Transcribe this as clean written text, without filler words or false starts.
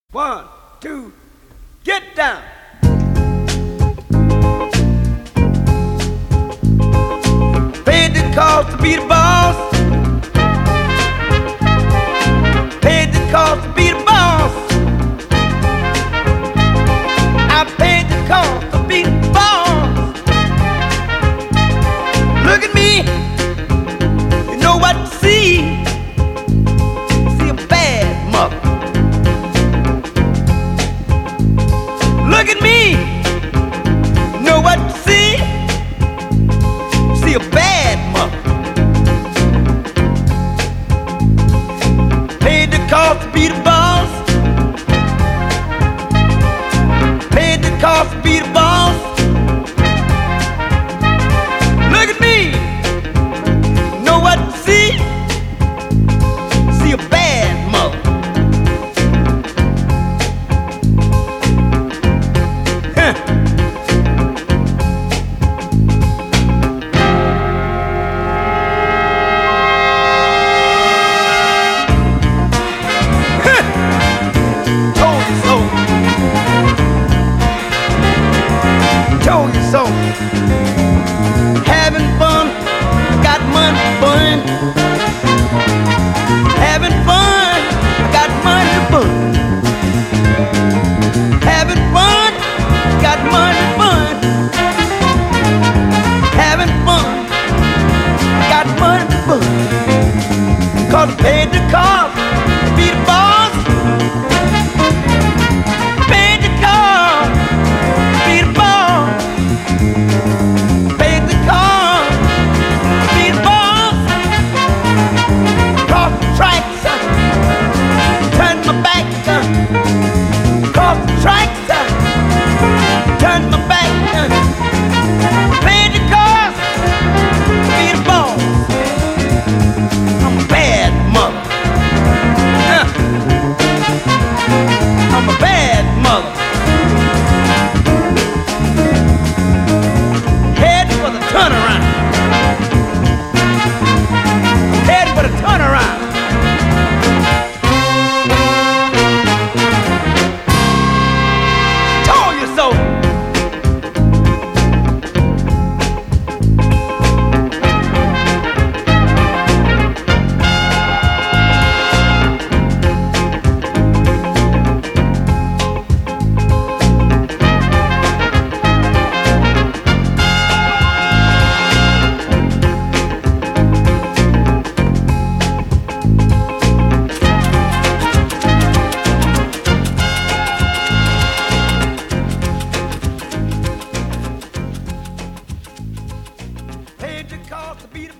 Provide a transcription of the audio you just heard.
One, two, get down. Paid the cost to be the boss. Paid the cost to be the boss. I paid the cost to be the boss. Look at me. You know what to see. See a bad mother. Look at me, know what to see? See a bad mother. Paid the cost to be the boss. Paid the cost to be the boss. Look at me, know what to see? See a bad mother. Told you so. Having fun, got money to burn. Having fun, got money to burn. Having fun, got money to burn. Having fun, got money to burn. 'Cause I paid the cost to be the boss. Paid the cost to be the boss. Paid the cost to be the boss. Cross the tracks, turned my back. Cross the tracks, turned my back. Paid the cost to be the boss. I'm a bad mother. I'm a bad mother. Head for the turnaround. Head for the turnaround. Told you so. Paid the cost to be the